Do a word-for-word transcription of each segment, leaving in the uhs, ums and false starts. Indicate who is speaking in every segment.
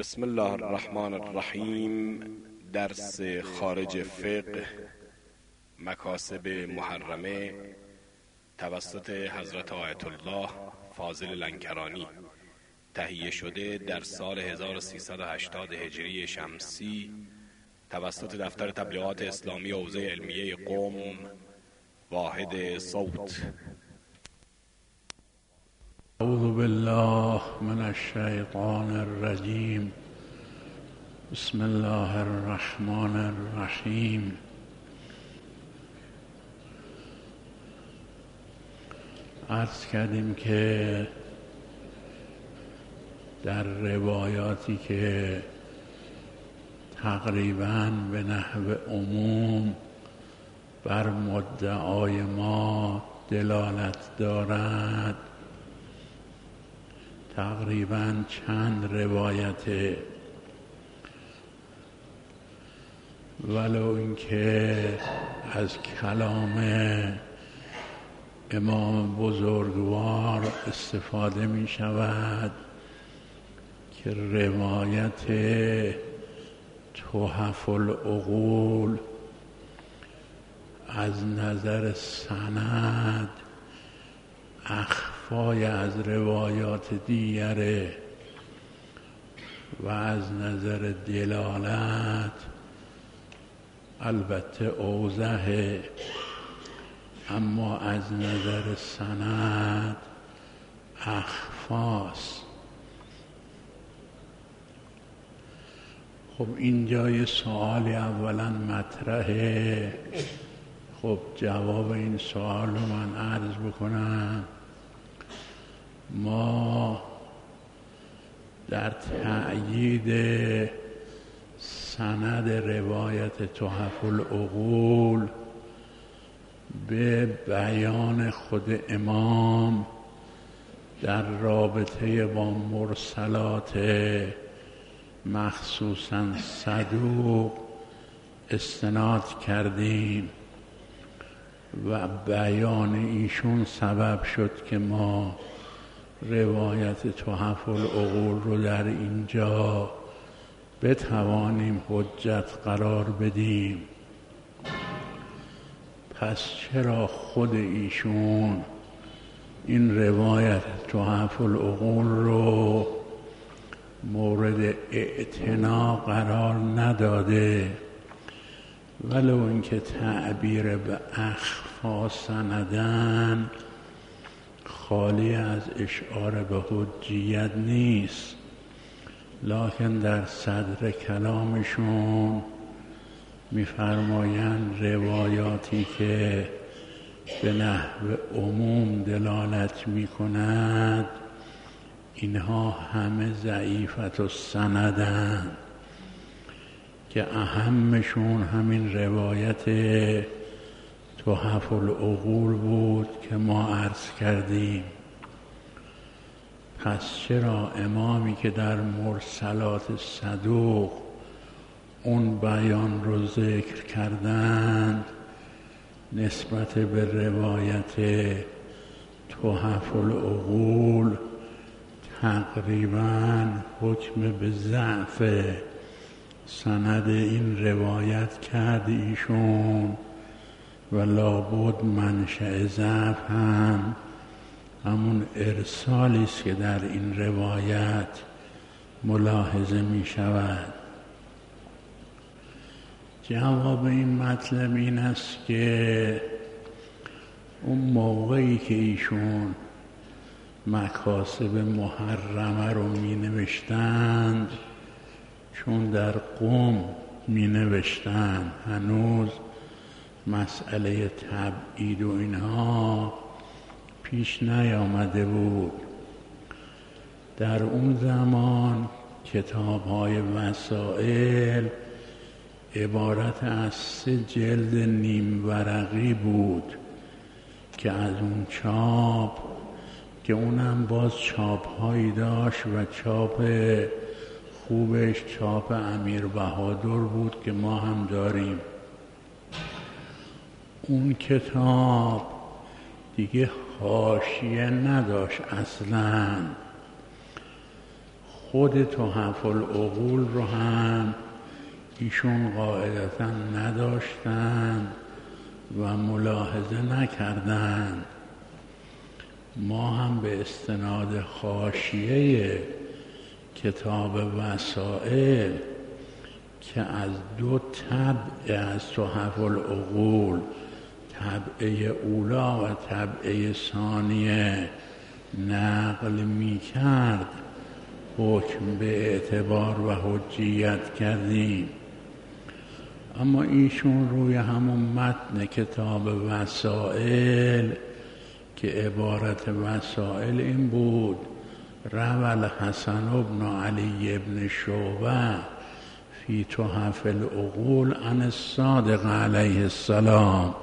Speaker 1: بسم الله الرحمن الرحیم. درس خارج فقه مکاسب محرمه توسط حضرت آیت الله فاضل لنکرانی، تهیه شده در سال هزار و سیصد و هشتاد هجری شمسی توسط دفتر تبلیغات اسلامی حوزه علمیه قم، واحد صوت.
Speaker 2: اعوذ بالله من الشیطان الرجیم. بسم الله الرحمن الرحیم. عرض کردیم که در روایاتی که تقریباً به نحو عموم بر مدعای ما دلالت دارد، تقریباً چند روایت، ولو اینکه از کلام امام بزرگوار استفاده می شود که روایت تحف العقول از نظر سند اخفای از روایات دیگره و از نظر دلالت البته اوضحه، اما از نظر سند اخفاست. خب اینجا یه سوالی اولا مطرحه. خب جواب این سوال رو من عرض بکنم. ما در تأیید سند روایت تحف العقول به بیان خود امام در رابطه با مرسلات مخصوصاً صدوق استناد کردیم و بیان ایشون سبب شد که ما روایت تحف العقول رو در اینجا بتوانیم حجت قرار بدیم. پس چرا خود ایشون این روایت تحف العقول رو مورد اعتنا قرار نداده، ولو اینکه تعبیر به اخفا سندن خالی از اشعار به حجیت نیست، لکن در صدر کلامشون می‌فرمایند روایاتی که به نحو عموم دلالت می‌کند اینها همه ضعیفت و سندن، که اهمشون همین روایت تحف العقول بود که ما عرض کردیم. پس چرا امامی که در مرسلات صدوق اون بیان رو ذکر کردند نسبت به روایت تحف العقول تقریباً حکم به ضعف سند این روایت کرد ایشون و لابد منشأ ضعف هم همون ارسالی است که در این روایت ملاحظه می شود. جواب این مطلب این است که اون موقعی که ایشون مکاسب محرمه رو می نوشتند، چون در قم می نوشتند هنوز مسئله تبعید و اینها پیش نیامده بود. در اون زمان کتاب های وسائل عبارت از سه جلد نیم ورقی بود که از اون چاپ، که اونم باز چاپ هایی داشت و چاپ خوبش چاپ امیر بهادر بود که ما هم داریم. اون کتاب دیگه حاشیه نداشت اصلاً، خود تحف العقول رو هم ایشون قاعدتا نداشتن و ملاحظه نکردن. ما هم به استناد حاشیه کتاب وسائل که از دو طبع از تحف العقول، طبعه اولا و طبعه ثانیه نقل می کرد، حکم به اعتبار و حجیت کردیم. اما ایشون روی همون متن کتاب وسائل که عبارت وسائل این بود: روى الحسن بن علی بن شعبه فی تحف العقول عن الصادق علیه السلام،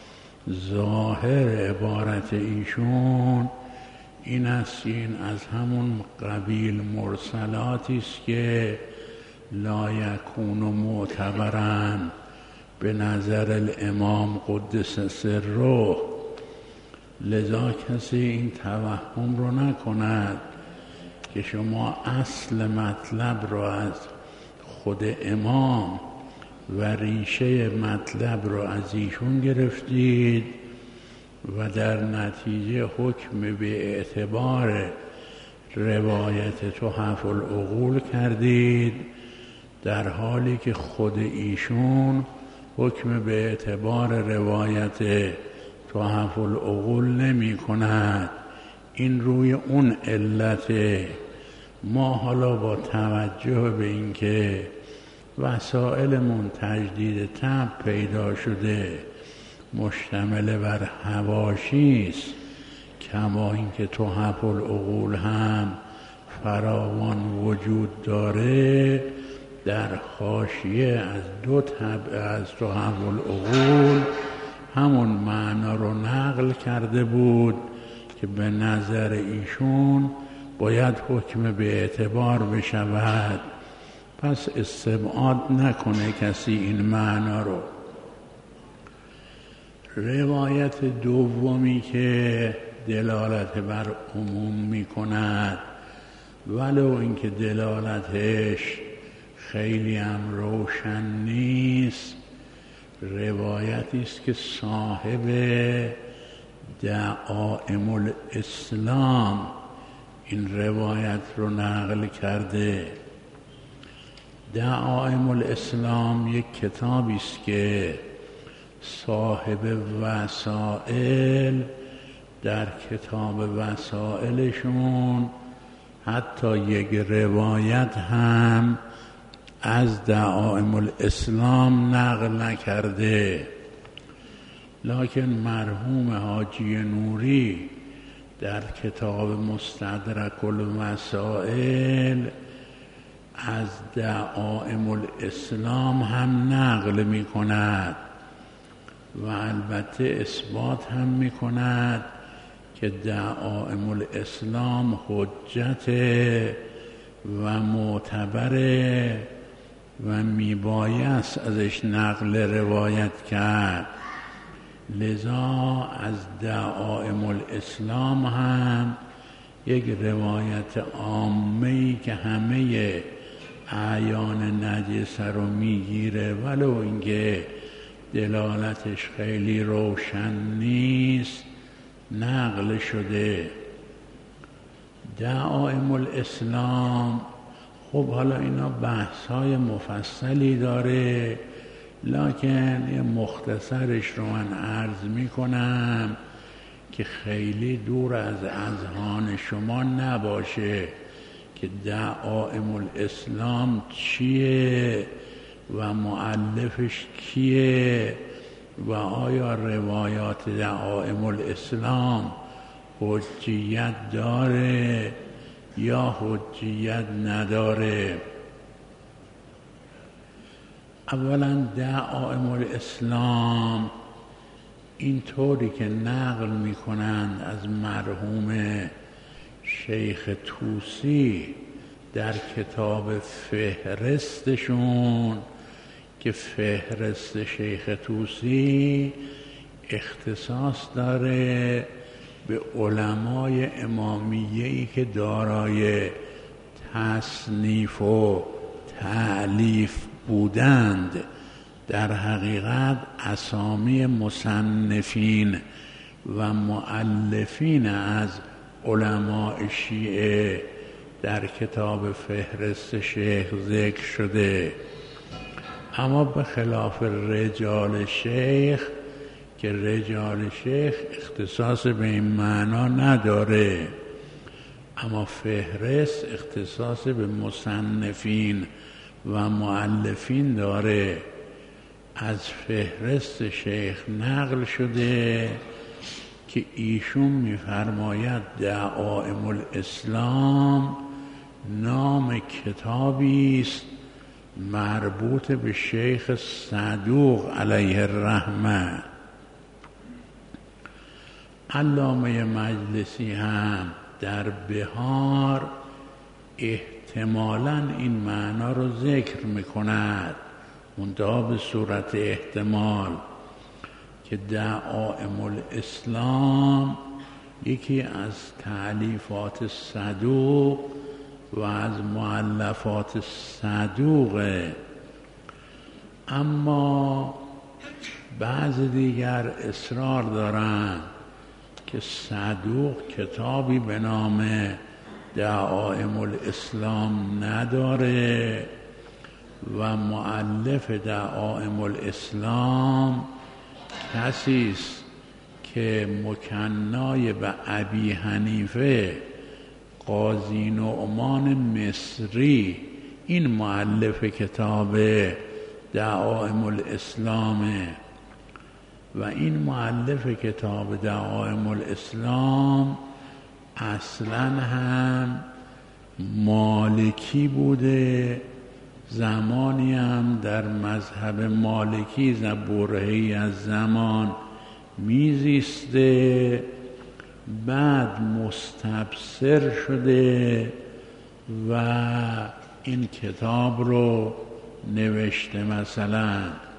Speaker 2: ظاهر عبارت ایشون این است، این از همون قبیل مرسلاتی است که لا یکون معتبرا به نظر الامام قدس سره. لذا کسی این توهم رو نکند که شما اصل مطلب رو از خود امام و ریشه مطلب رو از ایشون گرفتید و در نتیجه حکم به اعتبار روایت تحف العقول کردید، در حالی که خود ایشون حکم به اعتبار روایت تحف العقول نمی کند. این روی اون علته. ما حالا با توجه به اینکه وسائلمون تجدید طبع پیدا شده، مشتمل بر حواشی است، کما اینکه تحف العقول هم فراوان وجود داره، در حاشیه از دو طبع از تحف العقول همون معنا رو نقل کرده بود که به نظر ایشون باید حکم به اعتبار بشود. پس استبعاد نکنه کسی این معنا رو. روایت دومی که دلالت بر عموم می کند، ولو اینکه دلالتش خیلی هم روشن نیست، روایتی است که صاحب دعائم الاسلام این روایت رو نقل کرده. دعائم الاسلام یک کتابی است که صاحب وسائل در کتاب وسائلشون حتی یک روایت هم از دعائم الاسلام نقل نکرده، لکن مرحوم حاجی نوری در کتاب مستدرک الوسائل از دعائم الاسلام هم نقل می کند و البته اثبات هم می کند که دعائم الاسلام حجت و معتبره و میبایست ازش نقل روایت کرد. لذا از دعائم الاسلام هم یک روایت عامه‌ای که همه اعیان نجسه رو میگیره، ولو اینکه دلالتش خیلی روشن نیست، نقل شده. دعائم الاسلام خب حالا اینا بحث‌های مفصلی داره، لکن یه مختصرش رو من عرض میکنم که خیلی دور از اذهان شما نباشه که دعائم الاسلام چیه و مؤلفش کیه و آیا روایات دعائم الاسلام حجیت داره یا حجیت نداره. اولا دعائم الاسلام اینطوری که نقل میکنند از مرحوم شیخ طوسی در کتاب فهرستشون، که فهرست شیخ طوسی اختصاص داره به علمای امامیه‌ای که دارای تصنیف و تألیف بودند در حقیقت اسامی مصنفین و مؤلفین از علماء شیعه در کتاب فهرست شیخ ذکر شده، اما به خلاف رجال شیخ که رجال شیخ اختصاص به این معنا نداره، اما فهرست اختصاص به مصنفین و مؤلفین داره. از فهرست شیخ نقل شده که ایشون می‌فرماید دعائم الاسلام نام کتابی است مربوط به شیخ صدوق علیه الرحمه. علامه مجلسی هم در بهار احتمالاً این معنا رو ذکر می‌کند، منتها به صورت احتمال، که دعائم الاسلام یکی از تألیفات صدوق و از مؤلفات صدوقه. اما بعض دیگر اصرار دارند که صدوق کتابی به نام دعائم الاسلام نداره و مؤلف دعائم الاسلام کسی است که مکنای به ابی حنیفه قاضی نعمان مصری، این مؤلف کتاب دعائم الاسلامه و این مؤلف کتاب دعائم الاسلام اصلا هم مالکی بوده، زمانی هم در مذهب مالکی برهه‌ای از زمان میزیسته، بعد مستبصر شده و این کتاب رو نوشته. مثلا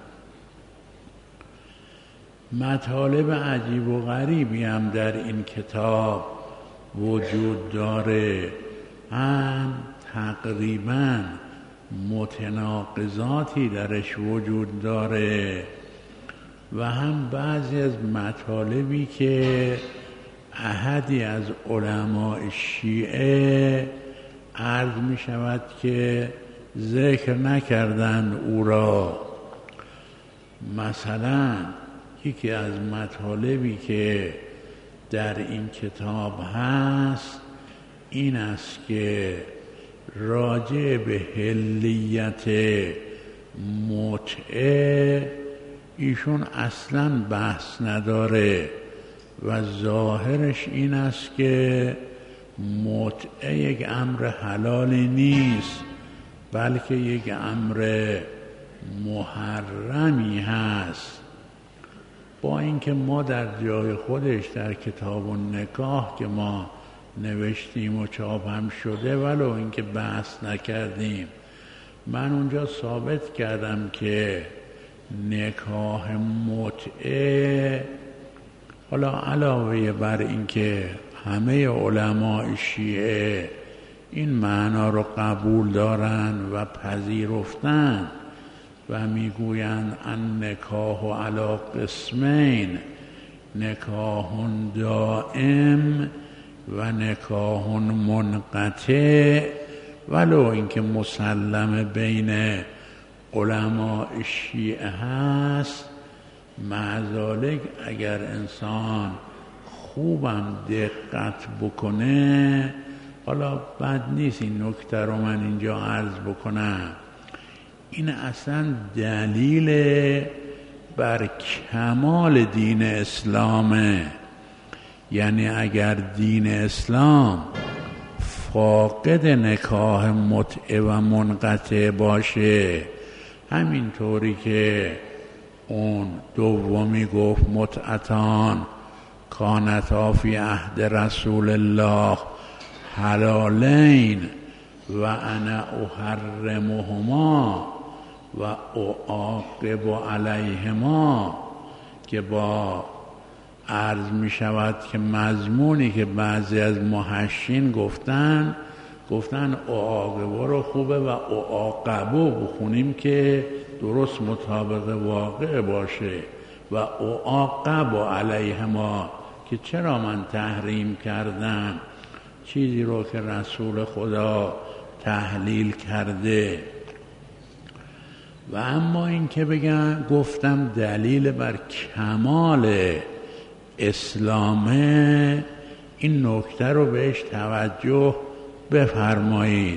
Speaker 2: مطالب عجیب و غریبی هم در این کتاب وجود داره، هم تقریباً متناقضاتی درش وجود داره و هم بعضی از مطالبی که احدی از علماء شیعه عرض می شود که ذکر نکردند او را. مثلا یکی از مطالبی که در این کتاب هست این است که راجع به حلیت متعه ایشون اصلاً بحث نداره و ظاهرش این است که متعه یک امر حلالی نیست بلکه یک امر محرمی هست، با اینکه ما در جای خودش در کتاب النکاح که ما نوشتیم و چاپ هم شده ولو اینکه بحث نکردیم، من اونجا ثابت کردم که نکاح متعه، حالا علاوه بر اینکه همه علماء شیعه این معنا رو قبول دارن و پذیرفتن و میگویند ان نکاح علی قسمین، نکاح دائم و نکاح منقطع، ولو اینکه مسلم بین علماء شیعه هست، مع ذالک اگر انسان خوبم دقت بکنه، حالا بد نیست این نکته رو من اینجا عرض بکنم، این اصلا دلیل بر کمال دین اسلامه. یعنی اگر دین اسلام فاقد نکاح متعه و منقطع باشه، همینطوری که اون دومی گفت متعتان کانتا فی عهد رسول الله حلالین و انا احرمهما و اعاقب علیهما، که با عرض می شود که مضمونی که بعضی از محشین گفتن گفتن اعاقبه رو خوبه و اعاقبه بخونیم که درست مطابق واقع باشه و اعاقب علیه ما، که چرا من تحریم کردم چیزی رو که رسول خدا تحلیل کرده. و اما این که بگم گفتم دلیل بر کمال اسلامه، این نکته رو بهش توجه بفرمایید.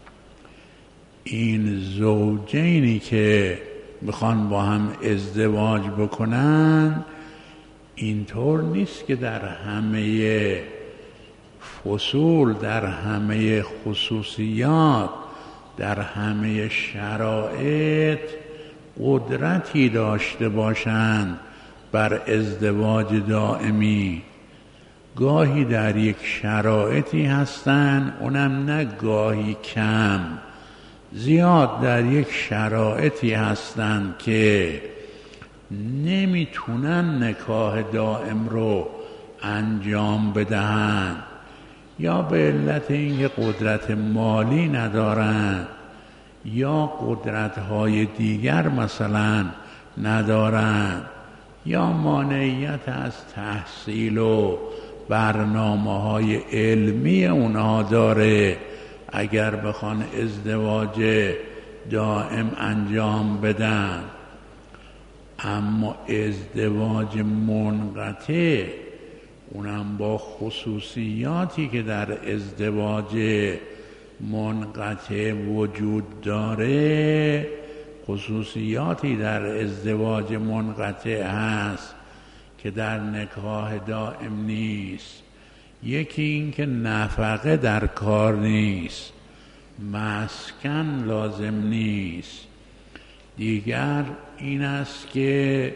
Speaker 2: این زوجینی که میخوان با هم ازدواج بکنن اینطور نیست که در همه فصول، در همه خصوصیات، در همه شرایط قدرتی داشته باشند بر ازدواج دائمی. گاهی در یک شرایطی هستن، اونم نه گاهی کم، زیاد در یک شرایطی هستن که نمیتونن نکاح دائم رو انجام بدهن، یا به علت اینکه قدرت مالی ندارن یا قدرت‌های دیگر مثلا ندارن، یا مانعیت از تحصیل و برنامه‌های علمی اونها داره اگر بخوان ازدواج دائم انجام بدن. اما ازدواج منقطع، اونم با خصوصیاتی که در ازدواج منقطع وجود داره، خصوصیاتی در ازدواج منقطع هست که در نکاح دائم نیست. یکی این که نفقه در کار نیست، مسکن لازم نیست. دیگر این است که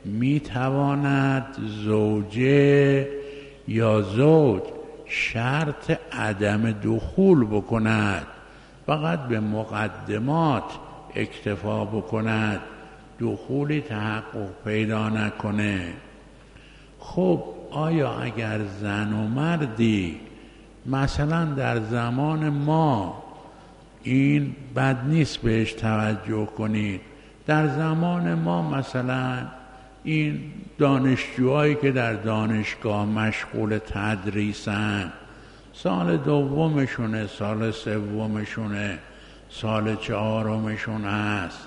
Speaker 2: میتواند زوجه یا زوج شرط عدم دخول بکند، فقط به مقدمات اکتفا بکند، دخولی تحقق پیدا نکنه. خب آیا اگر زن و مردی مثلا در زمان ما، این بد نیست بهش توجه کنید، در زمان ما مثلا این دانشجوهایی که در دانشگاه مشغول تدریسن، سال دومشونه، سال سومشونه، سال چهارمشون هست،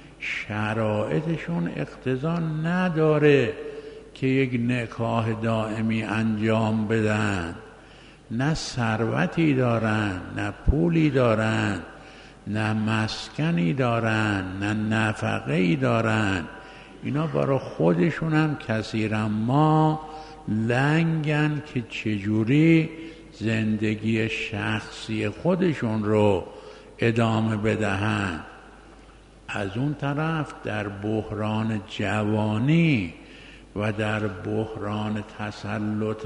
Speaker 2: شرایطشون اقتضا نداره که یک نکاح دائمی انجام بدن. نه ثروتی دارن، نه پولی دارن، نه مسکنی دارن، نه نفقه‌ای دارن. اینا برای خودشون هم کثیرا ما لنگن که چجوری زندگی شخصی خودشون رو ادامه بدهن. از اون طرف در بحران جوانی و در بحران تسلط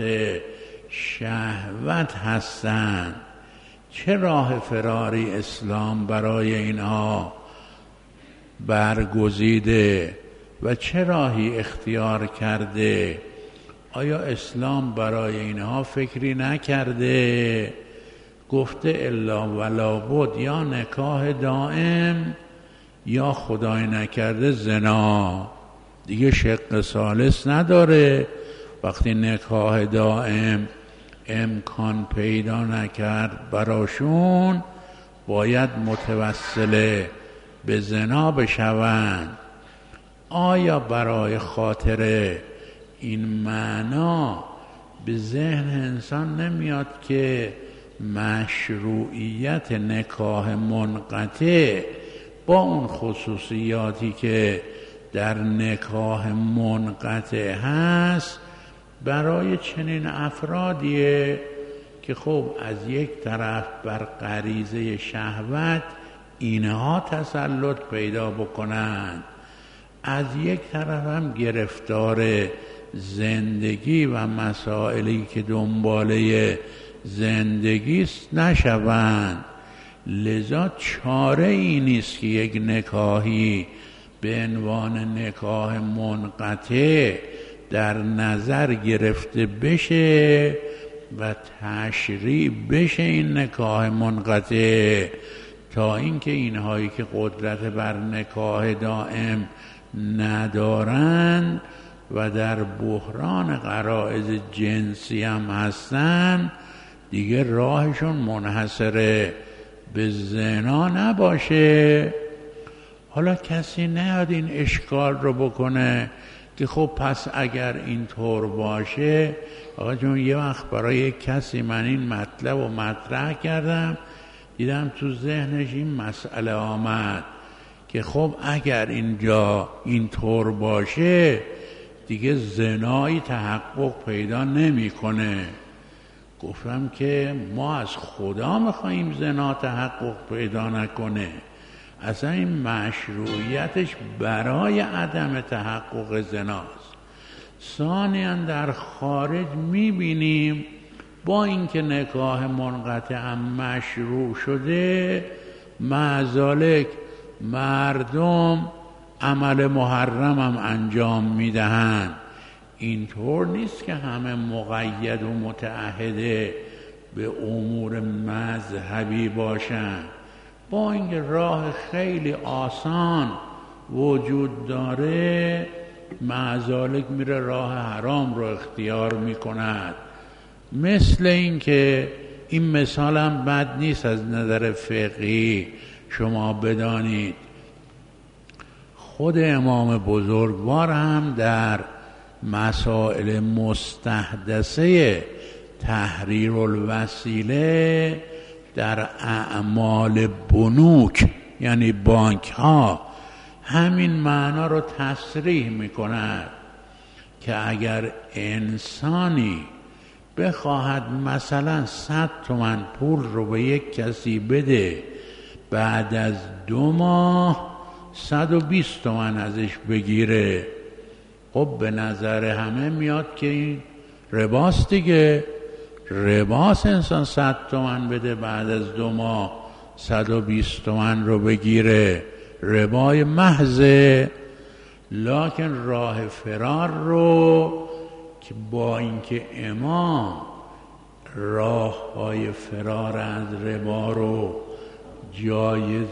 Speaker 2: شهوت هستند. چه راه فراری اسلام برای اینها برگزیده و چه راهی اختیار کرده؟ آیا اسلام برای اینها فکری نکرده؟ گفته الا ولا بد، یا نکاح دائم یا خدای نکرده زنا. دیگه شق ثالث نداره. وقتی نکاح دائم امکان پیدا نکرد براشون، باید متوسل به زنا بشوند. آیا برای خاطر این معنا به ذهن انسان نمیاد که مشروعیت نکاح منقطع با اون خصوصیاتی که در نکاح منقطع هست برای چنین افرادیه که خب از یک طرف بر غریزه شهوت اینها تسلط پیدا بکنند، از یک طرف هم گرفتار زندگی و مسائلی که دنباله زندگی نشوند. لذا چاره ای نیست که یک نکاحی به عنوان نکاح منقطع در نظر گرفته بشه و تشریع بشه این نکاح منقطع، تا اینکه اینهایی که قدرت بر نکاح دائم ندارن و در بحران غرایز جنسی هم هستن دیگه راهشون منحصر به زنا نباشه. حالا کسی نیاد این اشکال رو بکنه که خب پس اگر اینطور باشه، آقا جون یه وقت برای یک کسی من این مطلب رو مطرح کردم، دیدم تو ذهنش این مسئله آمد که خب اگر اینجا اینطور باشه دیگه زنایی تحقق پیدا نمیکنه. گفتم که ما از خدا میخواییم زنا تحقق پیدا نکنه، اصلا این مشروعیتش برای عدم تحقق زناست. ثانیاً در خارج میبینیم با اینکه نکاح منقطع هم مشروع شده، معذالک مردم عمل محرم هم انجام میدهند. اینطور نیست که همه مقید و متعهده به امور مذهبی باشند. با اینکه راه خیلی آسان وجود داره، معذالک میره راه حرام رو اختیار میکند. مثل اینکه این مثال هم بد نیست از نظر فقهی شما بدانید. خود امام بزرگوار هم در مسائل مستحدثه تحریر الوسیله در اعمال بنوک یعنی بانک ها همین معنا رو تصریح می کند که اگر انسانی بخواهد مثلا صد تومن پول رو به یک کسی بده، بعد از دو ماه صد و بیست تومن ازش بگیره، خب به نظر همه میاد که این رباست دیگه. رباست انسان صد تومن بده بعد از دو ماه صد و بیست تومن رو بگیره، ربای محضه. لکن راه فرار رو که با اینکه امام راه های فرار از ربا رو جایز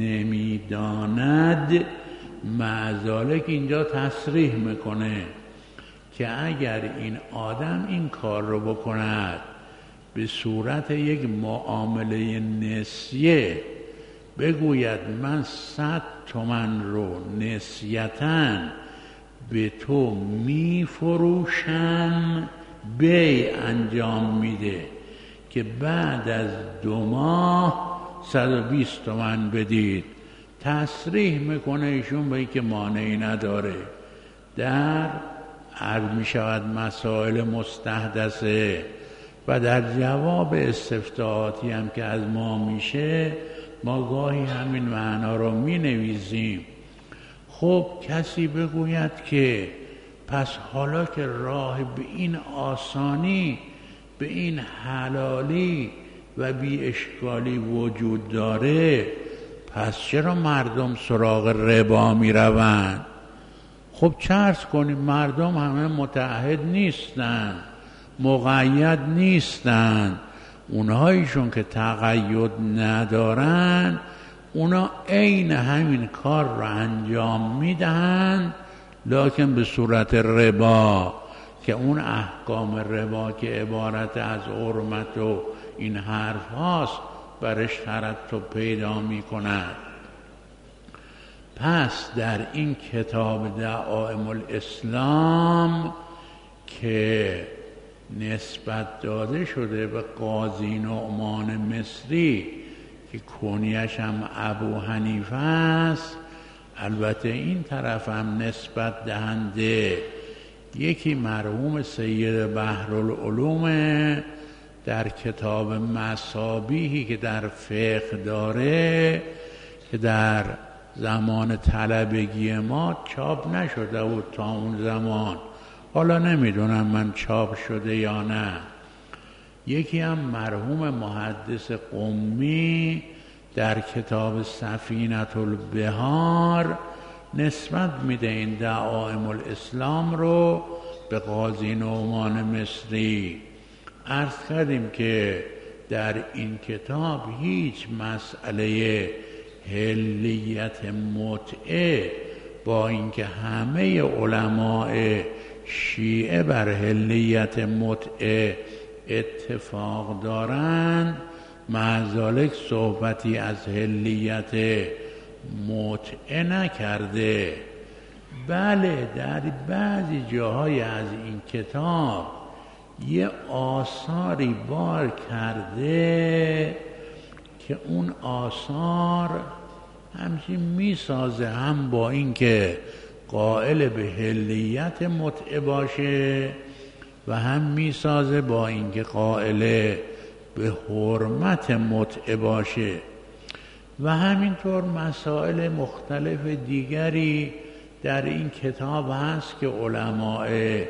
Speaker 2: نمیداند، معذالک اینجا تصریح میکنه که اگر این آدم این کار رو بکند به صورت یک معامله نسیه، بگوید من صد تومن رو نسیتاً به تو میفروشم، بیع انجام میده که بعد از دو ماه صد و بیست تومن بدید، تصریح میکنه ایشون به این که مانعی نداره. در عرض میشود مسائل مستحدثه و در جواب استفتاحاتی هم که از ما میشه ما گاهی همین معنا رو مینویسیم. خب کسی بگوید که پس حالا که راه به این آسانی، به این حلالی و بی اشکالی وجود داره، پس چرا مردم سراغ ربا می روند؟ خب چه عرض کنیم، مردم همه متعهد نیستن، مقید نیستن. اونهایشون که تقید ندارن اونا عین همین کار رو انجام میدهند، لکن به صورت ربا، که اون احکام ربا که عبارت از حرمت و این حرف هاست برش ترتب پیدا می کند. پس در این کتاب دعائم الاسلام که نسبت داده شده به قاضی نعمان مصری که کنیش هم ابو حنیفه است، البته این طرف هم نسبت دهنده یکی مرحوم سید بحرالعلوم در کتاب مصابیحی که در فقه داره که در زمان طلبگی ما چاپ نشده بود تا اون زمان، حالا نمیدونم من چاپ شده یا نه. یکی هم مرحوم محدث قمی در کتاب سفینة البحار نسبت میده این دعائم الاسلام رو به قاضی نعمان مصری. عرض کردیم که در این کتاب هیچ مسئله حلیت متعه، با اینکه همه علماء شیعه بر حلیت متعه اتفاق دارند، مع ذالک صحبتی از حلیت متعه نکرده. بله در بعضی جاهای از این کتاب یه آثاری بار کرده که اون آثار همچین میسازه هم با اینکه قائل به حلیت متعه باشه و هم میسازه با اینکه قائل به حرمت متعه باشه. و همینطور مسائل مختلف دیگری در این کتاب هست که علماء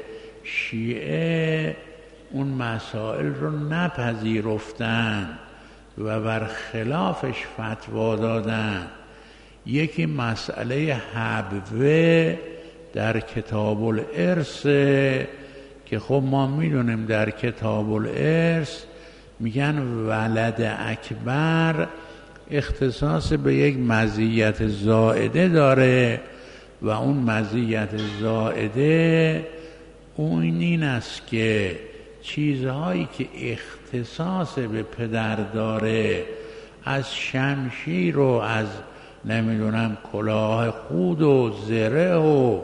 Speaker 2: شیعه اون مسائل رو نپذیرفتن و بر خلافش فتوا دادن. یکی مسئله حبوه در کتاب الارث که خب ما میدونیم در کتاب الارث میگن ولد اکبر اختصاص به یک مزیت زائده داره و اون مزیت زائده اون این است که چیزهایی که اختصاص به پدر داره، از شمشیر و از نمیدونم کلاه خود و زره و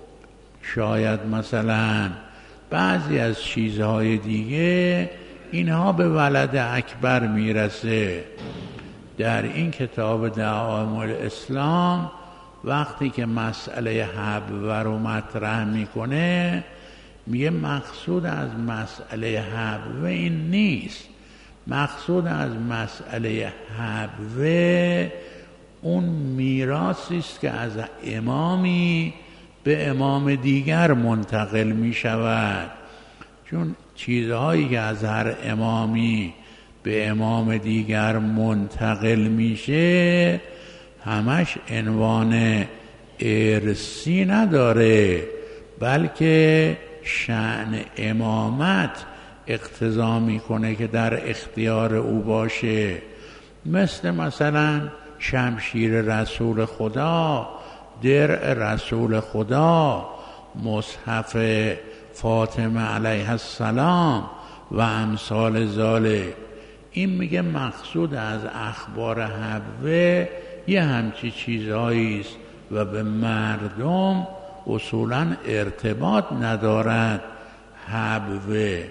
Speaker 2: شاید مثلا بعضی از چیزهای دیگه، اینها به ولد اکبر میرسه. در این کتاب دعائم الاسلام وقتی که مسئله حبوه رو مطرح میکنه میگه مقصود از مسئله حبوه این نیست، مقصود از مسئله حبوه اون میراثی است که از امامی به امام دیگر منتقل می شود. چون چیزهایی که از هر امامی به امام دیگر منتقل میشه همش عنوان ارثی نداره، بلکه شأن امامت اقتضا میکنه که در اختیار او باشه. مثل مثلا شمشیر رسول خدا، درع رسول خدا، مصحف فاطمه علیه السلام و امثال ذالک. این میگه مقصود از اخبار حبوه یه همچی چیزهایی است و به مردم اصولا ارتباط ندارد حبوه.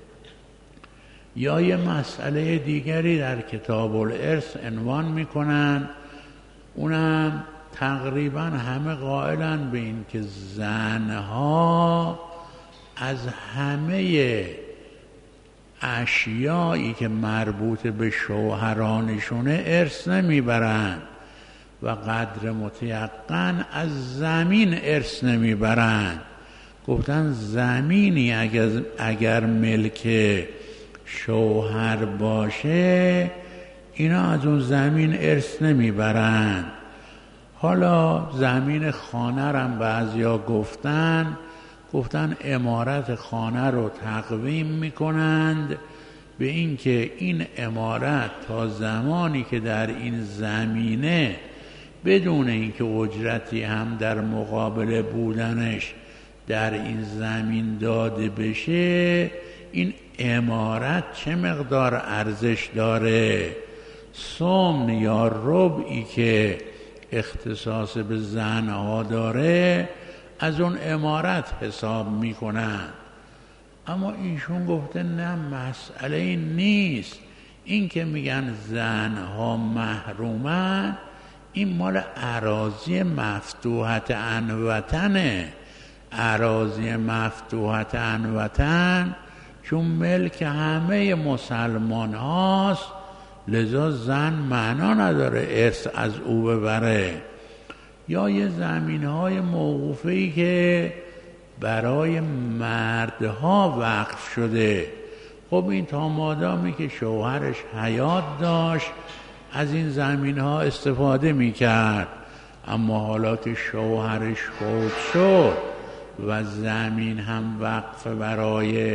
Speaker 2: یا یه مسئله دیگری در کتاب الارث عنوان میکنن، اونم تقریبا همه قائلن به این که زنها از همه اشیایی که مربوط به شوهرانشونه ارث نمیبرن و قدر متیقن از زمین ارث نمیبرن. گفتن زمینی اگر, اگر ملک شوهر باشه اینا از اون زمین ارث نمیبرن. حالا زمین خانه رم بعضیا گفتن گفتن عمارت خانه رو تقویم میکنند به اینکه این عمارت تا زمانی که در این زمینه بدون اینکه اجرتی هم در مقابل بودنش در این زمین داده بشه، این عمارت چه مقدار ارزش داره. سمن یا ربعی که اختصاص به زنها داره از اون عمارت حساب میکنن. اما ایشون گفته نه، مسئله این نیست. این که میگن زنها محرومن این مال اراضی مفتوحت عن وطنه. اراضی مفتوحت عن وطن چون ملک همه مسلمان هاست، لذا زن معنا نداره ارث از او ببره. یا یه زمین های موقوفه‌ای که برای مردها وقف شده، خب این تا مادامی که شوهرش حیات داشت از این زمین ها استفاده می کرد، اما حالا که شوهرش فوت شد و زمین هم وقف برای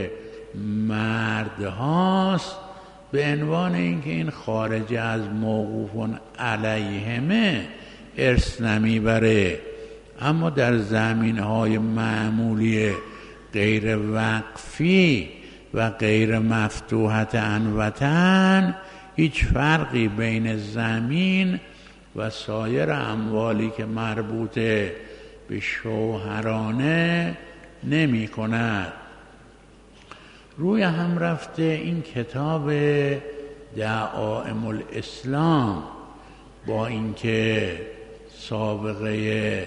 Speaker 2: مرد هاست به عنوان اینکه این خارج از موقوفون علیهمه ارث نمیبره، اما در زمین های معمولی غیر وقفی و غیر مفتوحت عن وطن هیچ فرقی بین زمین و سایر اموالی که مربوط به شوهرانه نمی کند. روی هم رفته این کتاب دعائم الاسلام با اینکه سابقه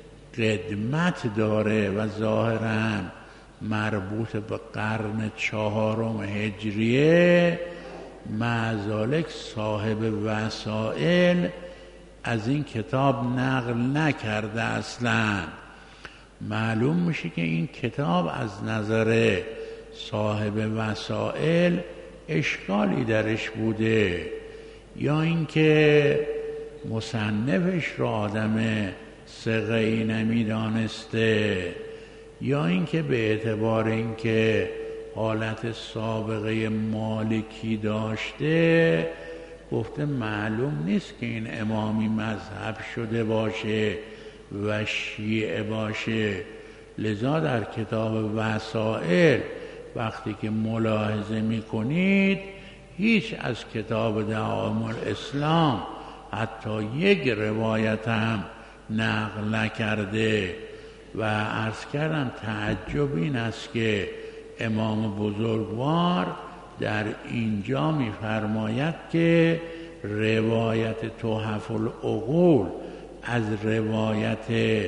Speaker 2: قدمت داره و ظاهراً مربوط به قرن چهارم هجریه، معذالک صاحب وسائل از این کتاب نقل نکرده. اصلا معلوم میشه که این کتاب از نظر صاحب وسائل اشکالی درش بوده، یا اینکه مصنفش را آدم ثقه‌ای نمیدانسته، یا اینکه به اعتبار اینکه حالت سابقه مالکی داشته گفته معلوم نیست که این امامی مذهب شده باشه و شیعه باشه. لذا در کتاب وسائل وقتی که ملاحظه می کنید هیچ از کتاب دعائم الاسلام حتی یک روایت هم نقل نکرده. و عرض کردم تعجب این است که امام بزرگوار در اینجا می‌فرماید که روایت تحف العقول از روایت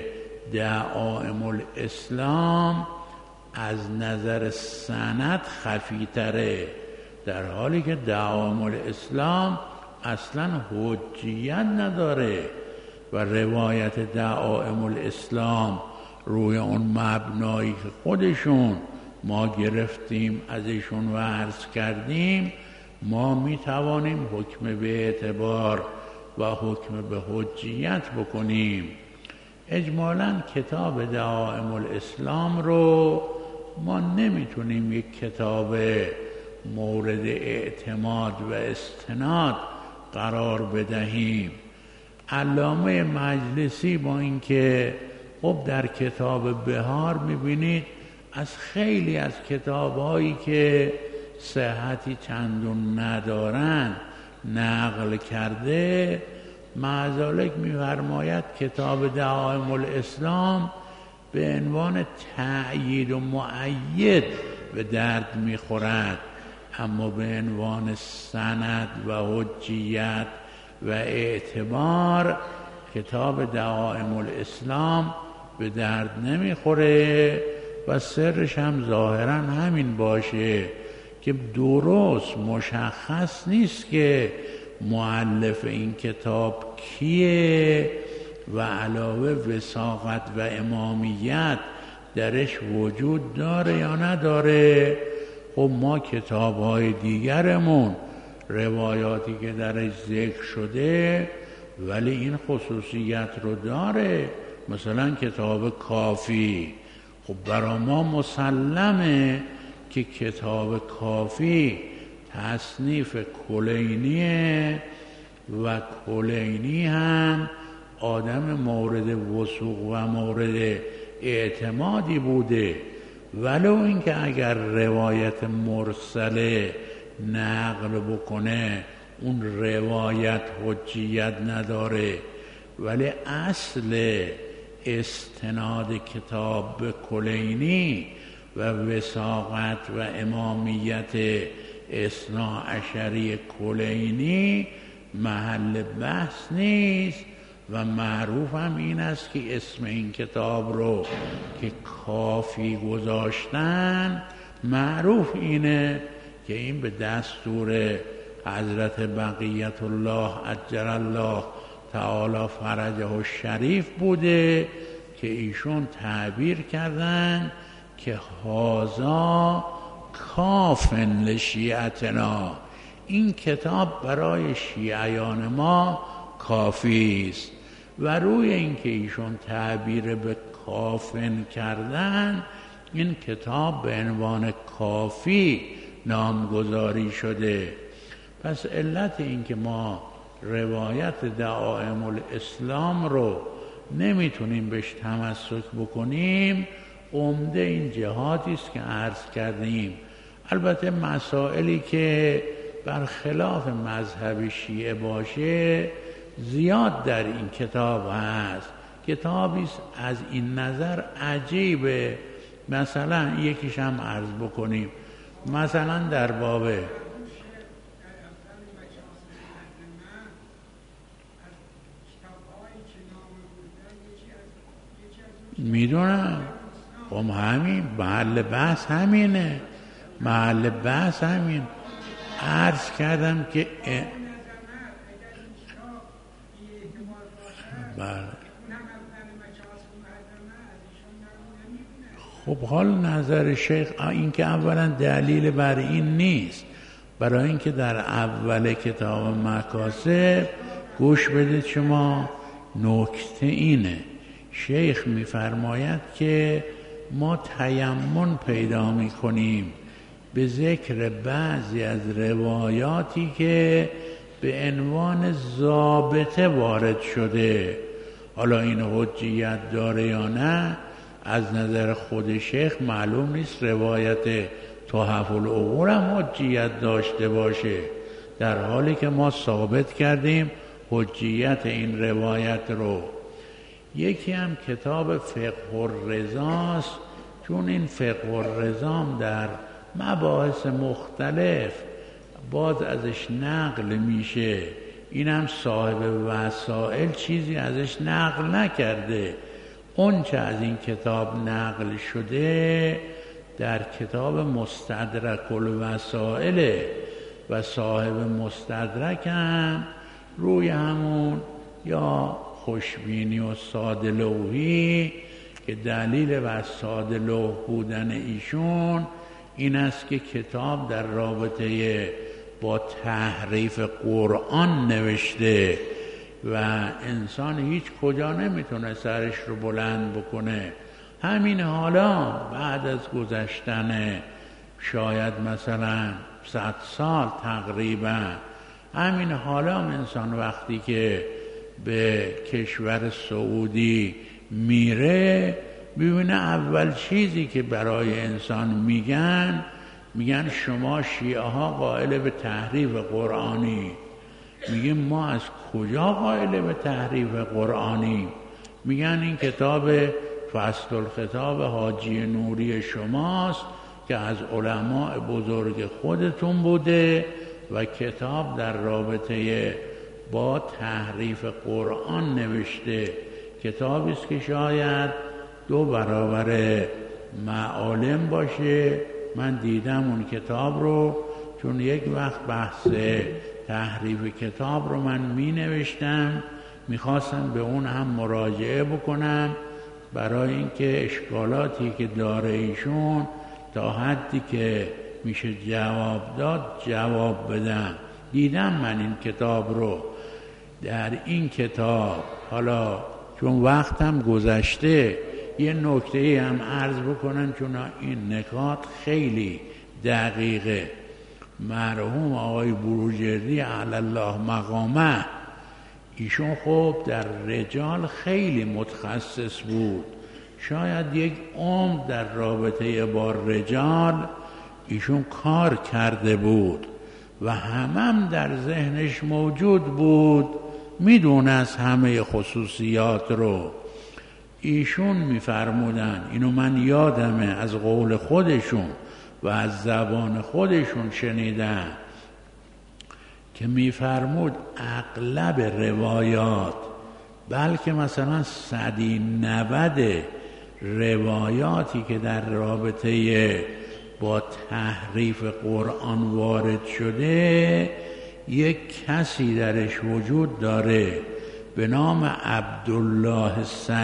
Speaker 2: دعائم الاسلام از نظر سند خفی‌تره، در حالی که دعائم الاسلام اصلا حجیت نداره و روایت دعائم الاسلام روی اون مبنایی که خودشون ما گرفتیم ازشون و عرض کردیم ما میتوانیم حکم به اعتبار و حکم به حجیت بکنیم. اجمالاً کتاب دعائم الاسلام رو ما نمیتونیم یک کتاب مورد اعتماد و استناد قرار بدهیم. علامه مجلسی با اینکه خب در کتاب بهار میبینید از خیلی از کتاب‌هایی که صحتی چندون ندارن نقل کرده، معذالک می‌فرماید کتاب دعائم الاسلام به عنوان تأیید و مؤید به درد می‌خورد، اما به عنوان سند و حجیت و اعتبار کتاب دعائم الاسلام به درد نمیخوره. و سرش هم ظاهراً همین باشه که درست مشخص نیست که مؤلف این کتاب کیه و علاوه وثاقت و امامیت درش وجود داره یا نداره. خب ما کتاب‌های دیگرمون روایاتی که درش ذکر شده ولی این خصوصیت رو داره، مثلا کتاب کافی. خب برای ما مسلمه که کتاب کافی تصنیف کلینیه و کلینی هم آدم مورد وثوق و مورد اعتمادی بوده، ولو اینکه اگر روایت مرسله نقل بکنه اون روایت حجیت نداره، ولی اصل استناد کتاب به کلینی و وثاقت و امامیت اثنا عشری کلینی محل بحث نیست. و معروف هم این است که اسم این کتاب رو که کافی گذاشتن، معروف اینه که این به دستور حضرت بقیت الله عجل الله تعالی فرجه الشریف بوده که ایشون تعبیر کردن که هازا کافن لشیعتنا، این کتاب برای شیعیان ما کافی است. و روی اینکه ایشون تعبیر به کافن کردن این کتاب به عنوان کافی نامگذاری شده. پس علت این که ما روایت دعائم الاسلام رو نمیتونیم بهش تمسک بکنیم، عمده این جهاتی است که عرض کردیم. البته مسائلی که برخلاف مذهب شیعه باشه زیاد در این کتاب هست. کتابی است از این نظر عجیبه. مثلا یکیش هم عرض بکنیم، مثلا در باب میدونم خب همین محل بحث همینه، محل بحث همین. عرض کردم که اه... بله. خب حال نظر شیخ این که اولا دلیل بر این نیست، برای اینکه در اول کتاب مکاسب گوش بدید شما، نکته اینه شیخ میفرماید که ما تیمم پیدا میکنیم به ذکر بعضی از روایاتی که به عنوان ضابطه وارد شده. حالا این حجیت داره یا نه از نظر خود شیخ معلوم نیست. روایت تحف العقول هم حجیت داشته باشه، در حالی که ما ثابت کردیم حجیت این روایت رو. یکی هم کتاب فقه الرضاست، چون این فقه الرضا در مباحث مختلف باز ازش نقل میشه. این هم صاحب وسائل چیزی ازش نقل نکرده. اون چه از این کتاب نقل شده در کتاب مستدرک الوسائل و صاحب مستدرک هم روی همون یا خوشبینی و ساده لوحی که دلیل بر ساده لوح بودن ایشون این است که کتاب در رابطه با تحریف قرآن نوشته و انسان هیچ کجا نمیتونه سرش رو بلند بکنه. همین حالا بعد از گذشتن شاید مثلا صد سال تقریبا، همین حالا انسان وقتی که به کشور سعودی میره ببینه اول چیزی که برای انسان میگن میگن شما شیعه ها قائل به تحریف قرآنی. میگیم ما از کجا قائل به تحریف قرآنی؟ میگن این کتاب فصل الخطاب حاجی نوری شماست که از علماء بزرگ خودتون بوده و کتاب در رابطه با تحریف قرآن نوشته. کتابی است که شاید دو برابر معالم باشه. من دیدم اون کتاب رو، چون یک وقت بحث تحریف کتاب رو من می نوشتم، میخواستم به اون هم مراجعه بکنم برای اینکه اشکالاتی که داره ایشون تا حدی که میشه جواب داد جواب بدم. دیدم من این کتاب رو. در این کتاب حالا چون وقتم گذشته یه نکته هم عرض بکنم چون این نکات خیلی دقیقه. مرحوم آقای بروجردی علی الله مقامه ایشون خب در رجال خیلی متخصص بود، شاید یک عمر در رابطه با رجال ایشون کار کرده بود و همم در ذهنش موجود بود، میدونست همه خصوصیات رو. ایشون میفرمودن، اینو من یادمه از قول خودشون و از زبان خودشون شنیدم که میفرمود اغلب روایات، بلکه مثلا صدی نود روایاتی که در رابطه با تحریف قرآن وارد شده یک کسی درش وجود داره به نام عبدالله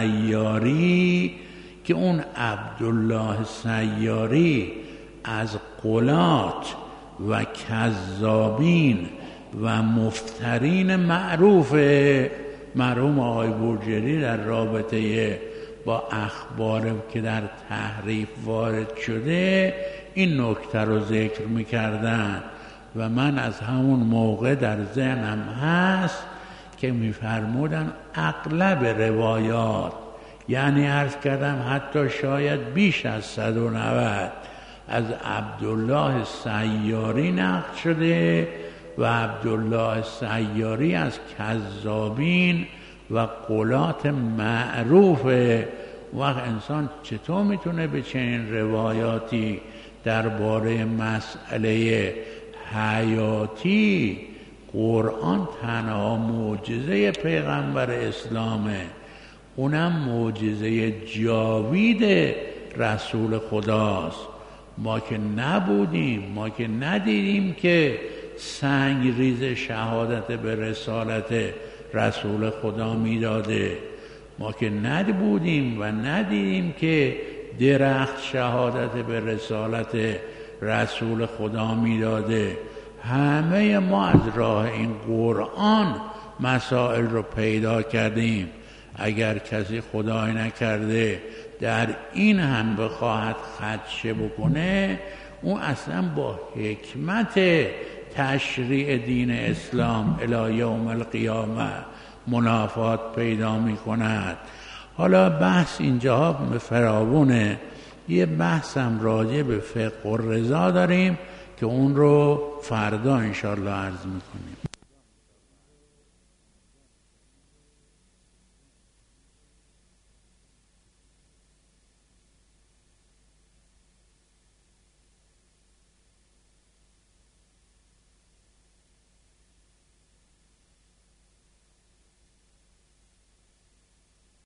Speaker 2: سیاری که اون عبدالله سیاری از غلات و کذابین و مفترین معروف. مرحوم آقای بروجردی در رابطه با اخبار که در تحریف وارد شده این نکته رو ذکر میکردن و من از همون موقع در ذهنم هست که میفرمودن اغلب روایات، یعنی عرض کردم حتی شاید بیش از صد و نود از عبدالله سیاری نقل شده و عبدالله سیاری از کذابین و قلات معروفه. وقت انسان چطور میتونه به چنین روایاتی درباره مسئله حیاتی، قرآن تنها معجزه پیغمبر اسلامه، اونم معجزه جاوید رسول خداست. ما که نبودیم، ما که ندیدیم که سنگ ریز شهادت به رسالت رسول خدا میداده، ما که نبودیم و ندیدیم که درخت شهادت به رسالت رسول خدا میداده. همه ما از راه این قرآن مسائل رو پیدا کردیم. اگر کسی خدای نکرده در این هم بخواهد خدشه بکنه، اون اصلا با حکمت تشریع دین اسلام الی یوم القیامه منافات پیدا می کند. حالا بحث اینجا فراوونه. یه بحث هم راجع به فقه الرضا داریم که اون رو فردا انشاءالله عرض میکنیم.